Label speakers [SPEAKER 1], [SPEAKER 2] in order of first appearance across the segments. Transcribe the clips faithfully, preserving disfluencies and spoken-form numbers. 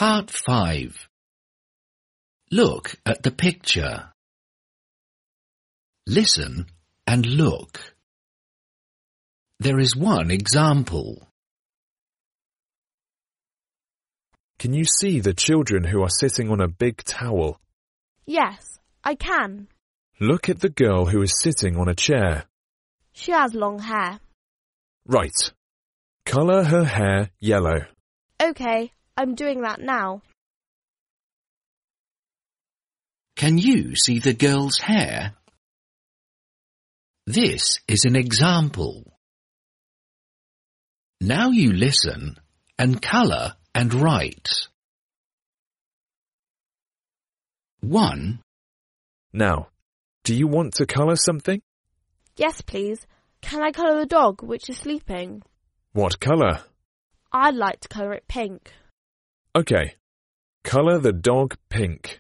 [SPEAKER 1] Part five. Look at the picture. Listen and look. There is one example.
[SPEAKER 2] Can you see the children who are sitting on a big towel?
[SPEAKER 3] Yes, I can.
[SPEAKER 2] Look at the girl who is sitting on a chair.
[SPEAKER 3] She has long hair.
[SPEAKER 2] Right. Colour her hair yellow.
[SPEAKER 3] OK, I'm doing that now.
[SPEAKER 1] Can you see the girl's hair? This is an example. Now you listen and colour and write. One.
[SPEAKER 2] Now, do you want to colour something?
[SPEAKER 3] Yes, please. Can I colour the dog which is sleeping?
[SPEAKER 2] What colour?
[SPEAKER 3] I'd like to colour it pink.
[SPEAKER 2] OK. Colour the dog pink.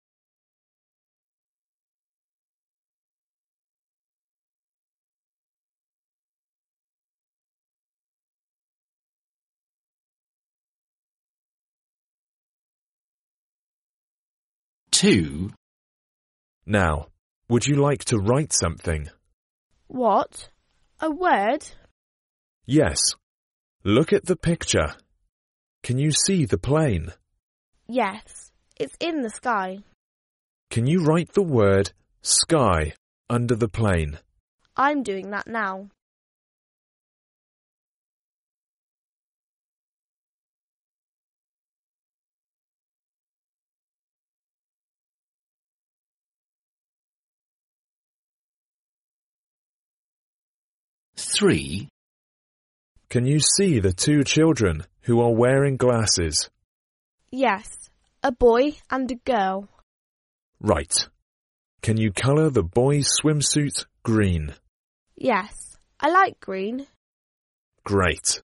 [SPEAKER 1] Two.
[SPEAKER 2] Now, would you like to write something?
[SPEAKER 3] What? A word?
[SPEAKER 2] Yes. Look at the picture. Can you see the plane?
[SPEAKER 3] Yes, it's in the sky.
[SPEAKER 2] Can you write the word sky under the plane?
[SPEAKER 3] I'm doing that now.
[SPEAKER 1] Three.
[SPEAKER 2] Can you see the two children who are wearing glasses?
[SPEAKER 3] Yes, a boy and a girl.
[SPEAKER 2] Right. Can you colour the boy's swimsuit green?
[SPEAKER 3] Yes, I like green.
[SPEAKER 2] Great.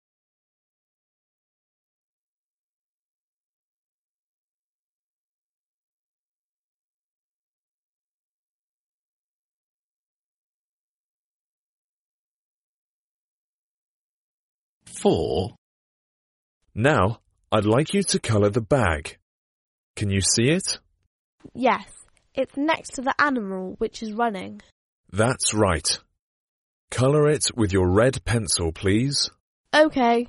[SPEAKER 1] Four.
[SPEAKER 2] Now, I'd like you to colour the bag. Can you see it?
[SPEAKER 3] Yes, it's next to the animal which is running.
[SPEAKER 2] That's right. Colour it with your red pencil, please.
[SPEAKER 3] OK.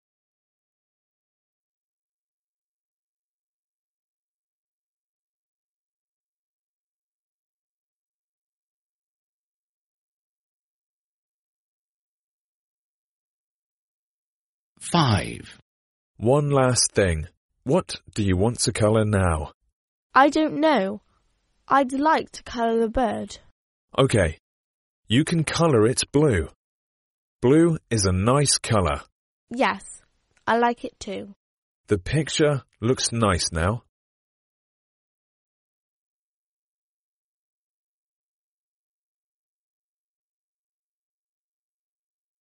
[SPEAKER 1] Five.
[SPEAKER 2] One last thing. What do you want to colour now?
[SPEAKER 3] I don't know. I'd like to colour the bird.
[SPEAKER 2] OK. You can colour it blue. Blue is a nice colour.
[SPEAKER 3] Yes, I like it too.
[SPEAKER 2] The picture looks nice now.